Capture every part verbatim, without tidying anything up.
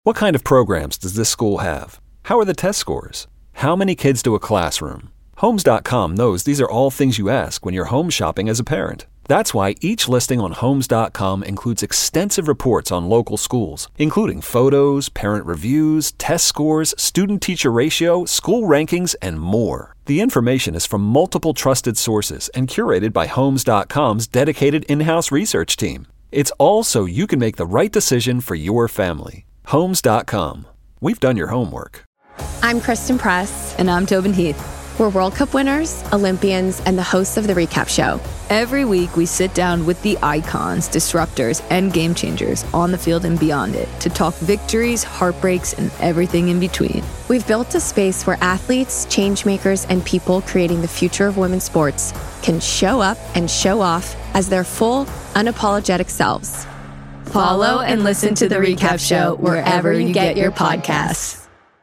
What kind of programs does this school have? How are the test scores? How many kids do a classroom? Homes dot com knows these are all things you ask when you're home shopping as a parent. That's why each listing on Homes dot com includes extensive reports on local schools, including photos, parent reviews, test scores, student-teacher ratio, school rankings, and more. The information is from multiple trusted sources and curated by Homes dot com's dedicated in-house research team. It's all so you can make the right decision for your family. Homes dot com. We've done your homework. I'm Kristen Press. And I'm Tobin Heath. We're World Cup winners, Olympians, and the hosts of The Recap Show. Every week, we sit down with the icons, disruptors, and game changers on the field and beyond it to talk victories, heartbreaks, and everything in between. We've built a space where athletes, changemakers, and people creating the future of women's sports can show up and show off as their full, unapologetic selves. Follow and listen to The Recap Show wherever you get your podcasts.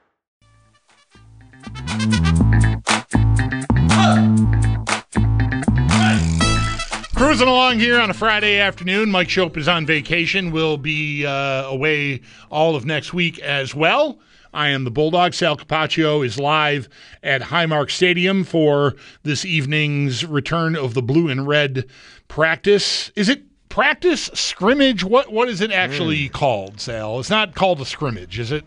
Cruising along here on a Friday afternoon. Mike Shope is on vacation. We'll be uh, away all of next week as well. I am the Bulldog. Sal Capaccio is live at Highmark Stadium for this evening's return of the blue and red practice. Is it practice, scrimmage? What What is it actually mm. called, Sal? It's not called a scrimmage, is it?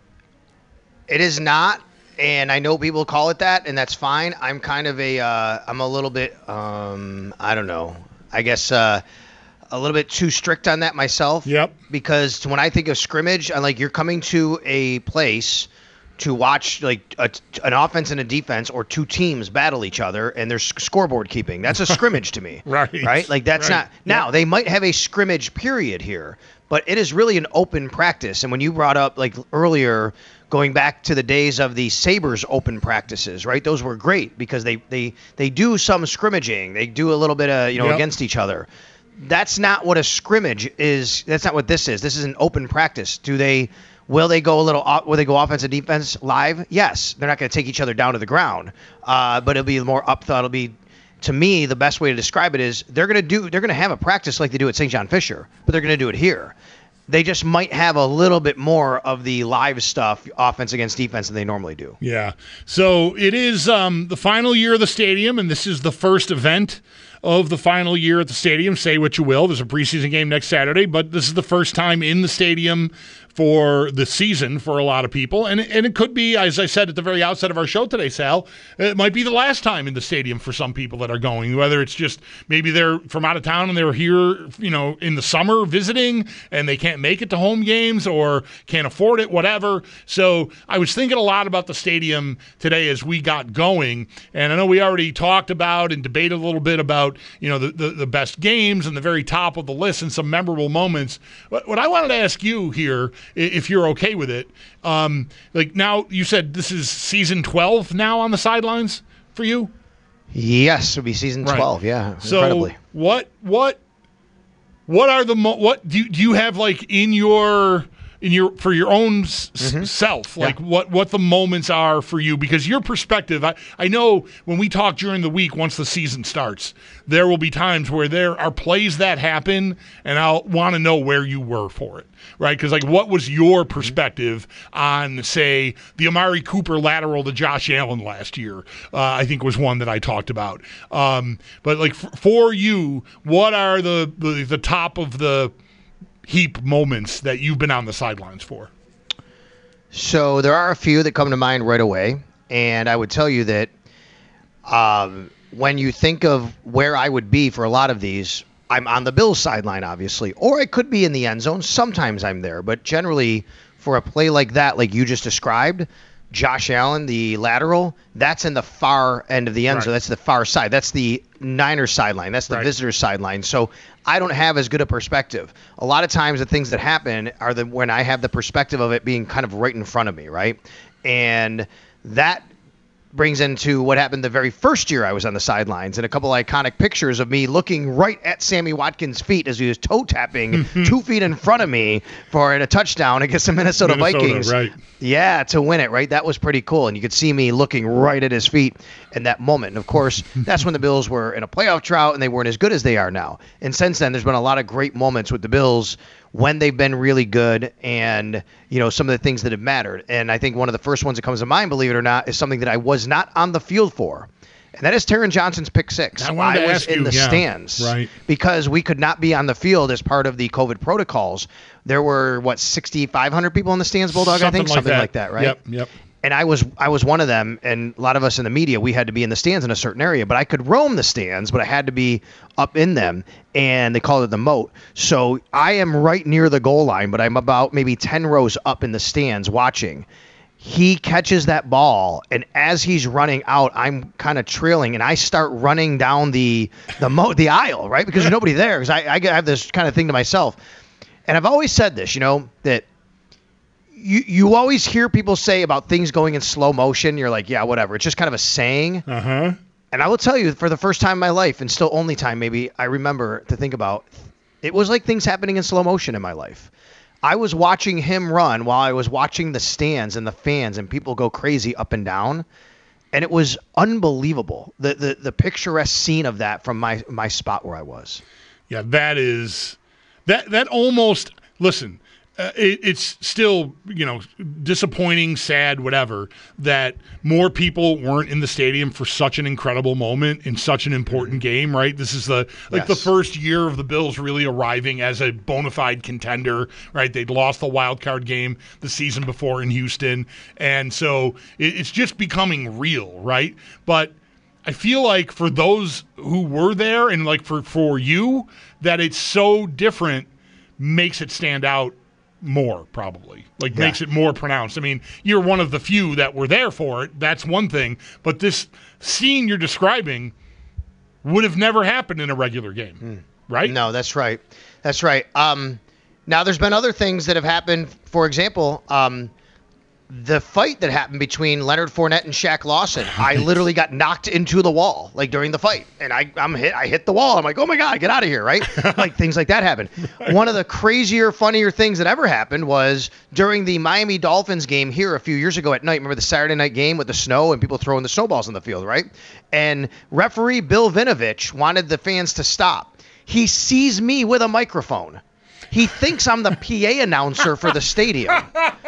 It is not. And I know people call it that, and that's fine. I'm kind of a, uh, I'm a little bit, um, I don't know, I guess uh, a little bit too strict on that myself. Yep. Because when I think of scrimmage, I'm like, you're coming to a place to watch like a, an offense and a defense or two teams battle each other, and there's scoreboard keeping. That's a scrimmage to me. Right. Right? Like that's right. not. Now, yep. They might have a scrimmage period here, but it is really an open practice. And when you brought up like earlier, going back to the days of the Sabres open practices, right? Those were great because they they they do some scrimmaging. They do a little bit of, you know, yep. against each other. That's not what a scrimmage is. That's not what this is. This is an open practice. Do they will they go a little will they go offense and defense live? Yes. They're not going to take each other down to the ground. Uh, but it'll be more up thought. It'll be, to me, the best way to describe it is they're going to do they're going to have a practice like they do at Saint John Fisher, but they're going to do it here. They just might have a little bit more of the live stuff, offense against defense, than they normally do. Yeah. So it is um, the final year of the stadium, and this is the first event of the final year at the stadium. Say what you will. There's a preseason game next Saturday, but this is the first time in the stadium for the season for a lot of people. And, and it could be, as I said at the very outset of our show today, Sal, it might be the last time in the stadium for some people that are going, whether it's just maybe they're from out of town and they're here, you know, in the summer visiting and they can't make it to home games or can't afford it, whatever. So I was thinking a lot about the stadium today as we got going. And I know we already talked about and debated a little bit about, you know, the, the, the best games and the very top of the list and some memorable moments. What, what I wanted to ask you here, if you're okay with it, um, like now you said this is season twelve now on the sidelines for you? Yes, it'll be season twelve. Right. Yeah, so incredibly. what what what are the mo- what do you, do you have like in your in your for your own s- mm-hmm. self, like yeah. what what the moments are for you? Because your perspective, I, I know when we talk during the week, once the season starts, there will be times where there are plays that happen, and I'll want to know where you were for it, right? Because like, what was your perspective on, say, the Amari Cooper lateral to Josh Allen last year? Uh, I think was one that I talked about. Um, but like f- for you, what are the, the the top of the heap moments that you've been on the sidelines for? So there are a few that come to mind right away, and I would tell you that um, when you think of where I would be for a lot of these, I'm on the Bills sideline, obviously, or I could be in the end zone. Sometimes I'm there, but generally for a play like that, like you just described, Josh Allen, the lateral, that's in the far end of the end right. zone. That's the far side. That's the Niners sideline. That's the right. visitors sideline. So I don't have as good a perspective. A lot of times the things that happen are the when I have the perspective of it being kind of right in front of me, right? And that brings into what happened the very first year I was on the sidelines, and a couple iconic pictures of me looking right at Sammy Watkins' feet as he was toe tapping two feet in front of me for a touchdown against the Minnesota, Minnesota Vikings. Right. Yeah, to win it, right? That was pretty cool. And you could see me looking right at his feet in that moment. And of course, that's when the Bills were in a playoff drought and they weren't as good as they are now. And since then, there's been a lot of great moments with the Bills when they've been really good and, you know, some of the things that have mattered. And I think one of the first ones that comes to mind, believe it or not, is something that I was not on the field for. And that is Taron Johnson's pick six. I, wanted to I was ask in you, the yeah, stands right. because we could not be on the field as part of the COVID protocols. There were, what, sixty-five hundred people in the stands, Bulldog, something I think? Like something that. like that, right? Yep, yep. And I was I was one of them, and a lot of us in the media, we had to be in the stands in a certain area. But I could roam the stands, but I had to be up in them, and they called it the moat. So I am right near the goal line, but I'm about maybe ten rows up in the stands watching. He catches that ball, and as he's running out, I'm kind of trailing, and I start running down the the mo- the aisle, right? Because there's nobody there, because I, I have this kind of thing to myself. And I've always said this, you know, that you you always hear people say about things going in slow motion. You're like, yeah, whatever. It's just kind of a saying. Uh-huh. And I will tell you, for the first time in my life, and still only time maybe, I remember to think about, it was like things happening in slow motion in my life. I was watching him run while I was watching the stands and the fans and people go crazy up and down. And it was unbelievable, the the, the picturesque scene of that from my, my spot where I was. Yeah, that is that that almost listen. Uh, it, it's still, you know, disappointing, sad, whatever, that more people weren't in the stadium for such an incredible moment in such an important game, right? This is the like yes. the first year of the Bills really arriving as a bona fide contender, right? They'd lost the wild card game the season before in Houston, and so it, it's just becoming real, right? But I feel like for those who were there and like for, for you, that it's so different makes it stand out more, probably. Like, yeah. makes it more pronounced. I mean, you're one of the few that were there for it. That's one thing. But this scene you're describing would have never happened in a regular game, mm. right? No, that's right. That's right. Um, now, there's been other things that have happened. For example, um, the fight that happened between Leonard Fournette and Shaq Lawson, I literally got knocked into the wall, like, during the fight. And I I'm hit. I hit the wall. I'm like, oh, my God, get out of here, right? Like, things like that happened. Right. One of the crazier, funnier things that ever happened was during the Miami Dolphins game here a few years ago at night. Remember the Saturday night game with the snow and people throwing the snowballs on the field, right? And referee Bill Vinovich wanted the fans to stop. He sees me with a microphone. He thinks I'm the P A announcer for the stadium.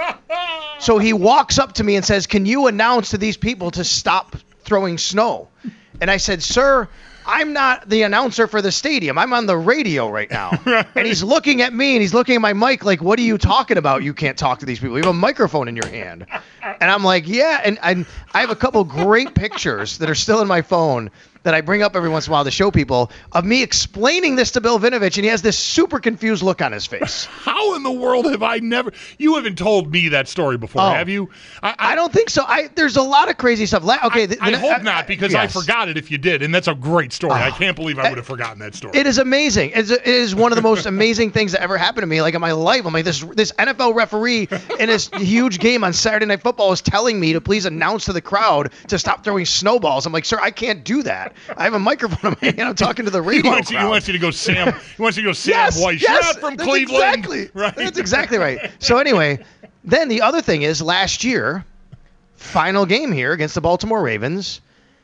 So he walks up to me and says, can you announce to these people to stop throwing snow? And I said, sir, I'm not the announcer for the stadium. I'm on the radio right now. Right. And he's looking at me and he's looking at my mic like, what are you talking about? You can't talk to these people. You have a microphone in your hand. And I'm like, yeah. And, and I have a couple great pictures that are still in my phone that I bring up every once in a while to show people of me explaining this to Bill Vinovich, and he has this super confused look on his face. How in the world have I never – you haven't told me that story before, oh, have you? I, I, I don't think so. I There's a lot of crazy stuff. Okay, I, the, I the, hope I, not, because yes. I forgot it if you did, and that's a great story. Oh, I can't believe I would have forgotten that story. It is amazing. It's, it is one of the most amazing things that ever happened to me, like, in my life. I'm like, this this N F L referee in this huge game on Saturday Night Football is telling me to please announce to the crowd to stop throwing snowballs. I'm like, sir, I can't do that. I have a microphone. I'm talking to the radio. He wants, crowd. he wants you to go Sam. He wants you to go Sam yes, Weiss. Yes, You're not from that's Cleveland. Exactly. Right. That's exactly right. So anyway, then the other thing is last year, final game here against the Baltimore Ravens,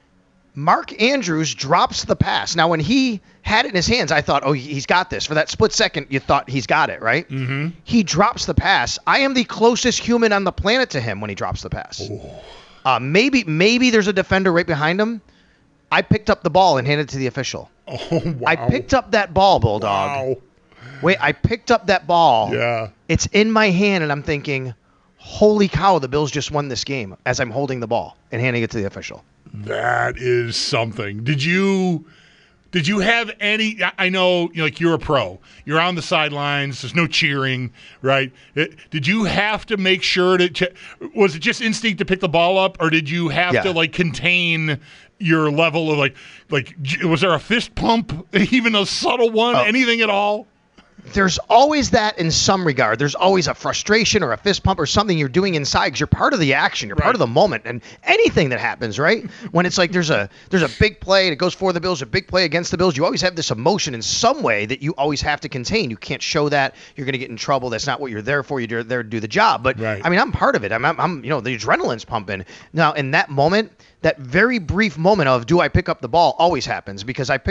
Mark Andrews drops the pass. Now, when he had it in his hands, I thought, oh, he's got this. For that split second, you thought he's got it, right? Mm-hmm. He drops the pass. I am the closest human on the planet to him when he drops the pass. Uh, maybe, maybe there's a defender right behind him. I picked up the ball and handed it to the official. Oh, wow. I picked up that ball, Bulldog. Wow. Wait, I picked up that ball. Yeah. It's in my hand, and I'm thinking, holy cow, the Bills just won this game as I'm holding the ball and handing it to the official. That is something. Did you did you have any – I know, like, you're a pro. You're on the sidelines. There's no cheering, right? It, did you have to make sure to ch- – was it just instinct to pick the ball up, or did you have yeah. to, like, contain – your level of like, like, was there a fist pump, even a subtle one, oh. anything at all? There's always that in some regard. There's always a frustration or a fist pump or something you're doing inside because you're part of the action. You're right. part of the moment. And anything that happens, right? When it's like there's a there's a big play and it goes for the Bills, a big play against the Bills, you always have this emotion in some way that you always have to contain. You can't show that. You're going to get in trouble. That's not what you're there for. You're there to do the job. But, right. I mean, I'm part of it. I'm, I'm, I'm, you know, the adrenaline's pumping. Now, in that moment, that very brief moment of do I pick up the ball always happens because I picked up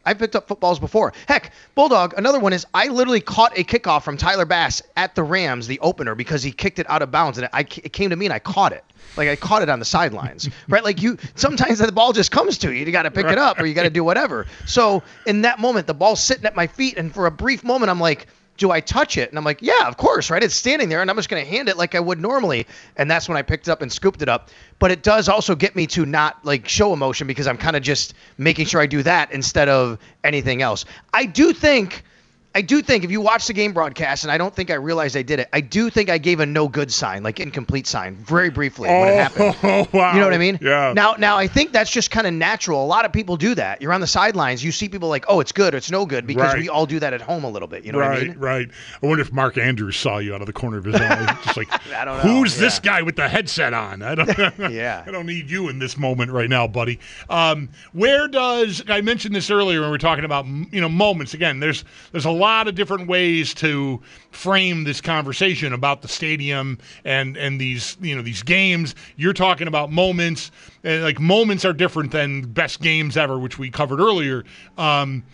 I picked up footballs before. Heck, Bulldog, another one is I literally caught a kickoff from Tyler Bass at the Rams, the opener, because he kicked it out of bounds, and it, I, it came to me, and I caught it. Like, I caught it on the sidelines, right? Like, you sometimes the ball just comes to you. You got to pick it up, or you got to do whatever. So in that moment, the ball's sitting at my feet, and for a brief moment, I'm like, do I touch it? And I'm like, yeah, of course, right? It's standing there, and I'm just going to hand it like I would normally. And that's when I picked it up and scooped it up. But it does also get me to not, like, show emotion because I'm kind of just making sure I do that instead of anything else. I do think... I do think if you watch the game broadcast, and I don't think I realized I did it, I do think I gave a no good sign, like incomplete sign, very briefly when it happened. Oh, wow. You know what I mean? Yeah. Now, now I think that's just kind of natural. A lot of people do that. You're on the sidelines. You see people like, oh, it's good or it's no good, because right. we all do that at home a little bit. You know right, what I mean? Right, I wonder if Mark Andrews saw you out of the corner of his eye. Just like, I don't know. Who's Yeah. this guy with the headset on? I don't. Yeah. I don't need you in this moment right now, buddy. Um, where does I mentioned this earlier when we were talking about you know moments? Again, there's there's a lot of different ways to frame this conversation about the stadium and and these you know these games. You're talking about moments, and like moments are different than best games ever, which we covered earlier. Um,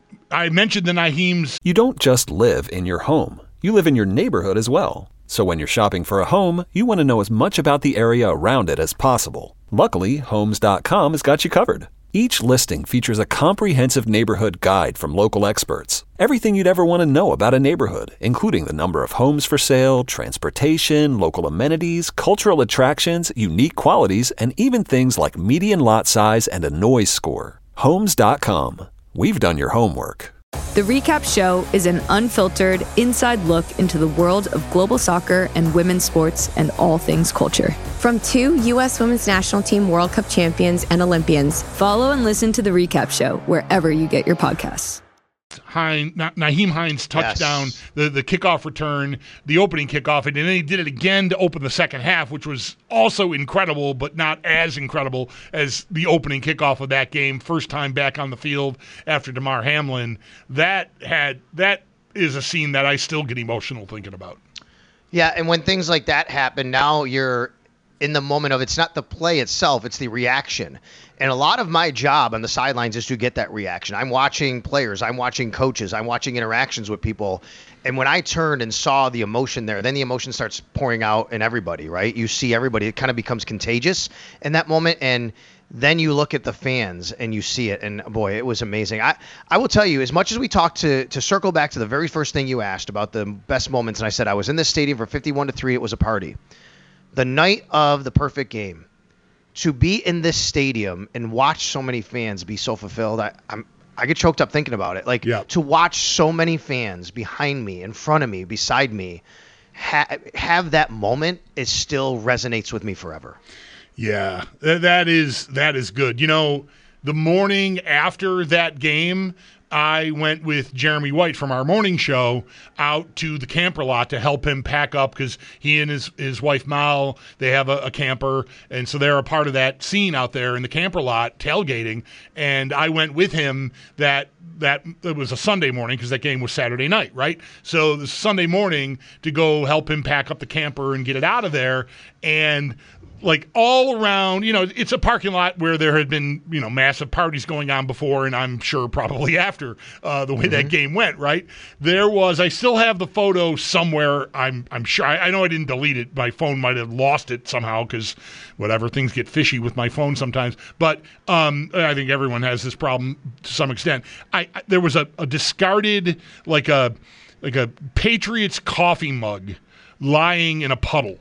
I mentioned the Nyheim's. You don't just live in your home. You live in your neighborhood as well. So when you're shopping for a home, you want to know as much about the area around it as possible. Luckily, Homes dot com has got you covered. Each listing features a comprehensive neighborhood guide from local experts. Everything you'd ever want to know about a neighborhood, including the number of homes for sale, transportation, local amenities, cultural attractions, unique qualities, and even things like median lot size and a noise score. Homes dot com. We've done your homework. The Recap Show is an unfiltered, inside look into the world of global soccer and women's sports and all things culture. From two U S Women's National Team World Cup champions and Olympians. Follow and listen to The Recap Show wherever you get your podcasts. Hein, Nyheim Hines touchdown, Yes. the, the kickoff return, the opening kickoff, and then he did it again to open the second half, which was also incredible, but not as incredible as the opening kickoff of that game. First time back on the field after DeMar Hamlin. That had that is a scene that I still get emotional thinking about. Yeah, and when things like that happen, now you're in the moment of it's not the play itself, it's the reaction. And a lot of my job on the sidelines is to get that reaction. I'm watching players, I'm watching coaches, I'm watching interactions with people. And when I turned and saw the emotion there, then the emotion starts pouring out in everybody, right? You see everybody, it kind of becomes contagious in that moment. And then you look at the fans and you see it, and boy, it was amazing. I, I will tell you, as much as we talked to to circle back to the very first thing you asked about the best moments, and I said I was in this stadium for fifty-one to three, it was a party. The night of the perfect game, to be in this stadium and watch so many fans be so fulfilled, I, I'm I get choked up thinking about it. Like Yeah. to watch so many fans behind me, in front of me, beside me, ha- have that moment, it still resonates with me forever. Yeah, th- that is that is good. You know, the morning after that game, I went with Jeremy White from our morning show out to the camper lot to help him pack up because he and his, his wife Mal, they have a, a camper, and so they're a part of that scene out there in the camper lot tailgating. And I went with him that that it was a Sunday morning because that game was Saturday night, right? So the Sunday morning to go help him pack up the camper and get it out of there. And like all around, you know, it's a parking lot where there had been, you know, massive parties going on before, and I'm sure probably after uh, the way mm-hmm. that game went, right? There was, I still have the photo somewhere. I'm I'm sure, I, I know I didn't delete it. My phone might have lost it somehow because whatever, things get fishy with my phone sometimes. But um, I think everyone has this problem to some extent. I, I there was a, a discarded, like a like a Patriots coffee mug lying in a puddle.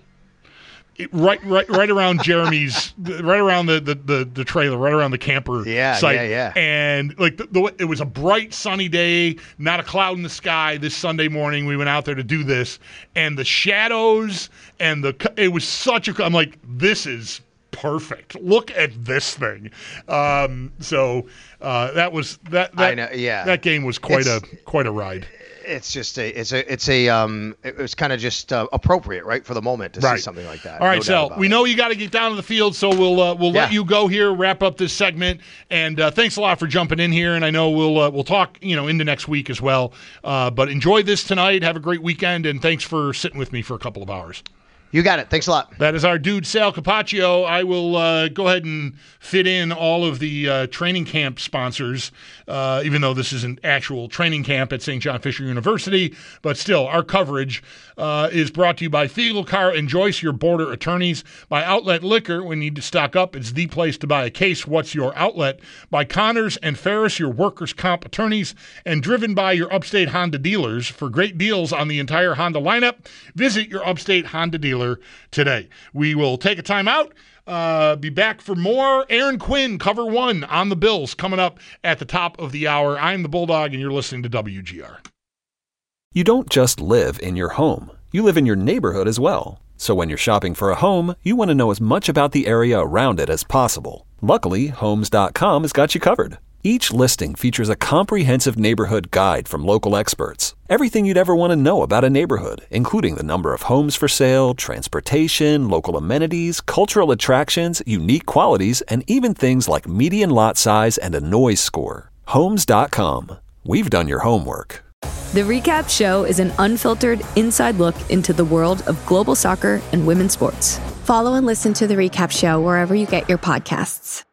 It, right, right, right around Jeremy's, right around the, the, the, the trailer, right around the camper yeah, site. Yeah, yeah, And like the, the, it was a bright, sunny day, not a cloud in the sky. This Sunday morning, we went out there to do this, and the shadows and the it was such a. I'm like, this is perfect. Look at this thing. Um, so uh, that was that. that I know, yeah. That game was quite It's, a quite a ride. It's just a, it's a, it's a, um, it was kind of just uh, appropriate, right, for the moment to right. see something like that. All right, no so we it. know you got to get down to the field, so we'll uh, we'll yeah. let you go here, wrap up this segment, and uh, thanks a lot for jumping in here. And I know we'll uh, we'll talk, you know, into next week as well. Uh, but enjoy this tonight. Have a great weekend, and thanks for sitting with me for a couple of hours. You got it. Thanks a lot. That is our dude, Sal Capaccio. I will uh, go ahead and fit in all of the uh, training camp sponsors, uh, even though this is an actual training camp at Saint John Fisher University. But still, our coverage uh, is brought to you by Thiel, Carr, and Joyce, your border attorneys. By Outlet Liquor, when you need to stock up, it's the place to buy a case. What's your outlet? By Connors and Ferris, your workers' comp attorneys. And driven by your Upstate Honda dealers. For great deals on the entire Honda lineup, visit your Upstate Honda dealer today. We will take a time out. Uh, be back for more Aaron Quinn, cover one on the Bills, coming up at the top of the hour. I'm the Bulldog, and you're listening to W G R. You don't just live in your home. You live in your neighborhood as well. So when you're shopping for a home, you want to know as much about the area around it as possible. Luckily, Homes dot com has got you covered. Each listing features a comprehensive neighborhood guide from local experts. Everything you'd ever want to know about a neighborhood, including the number of homes for sale, transportation, local amenities, cultural attractions, unique qualities, and even things like median lot size and a noise score. Homes dot com. We've done your homework. The Recap Show is an unfiltered, inside look into the world of global soccer and women's sports. Follow and listen to The Recap Show wherever you get your podcasts.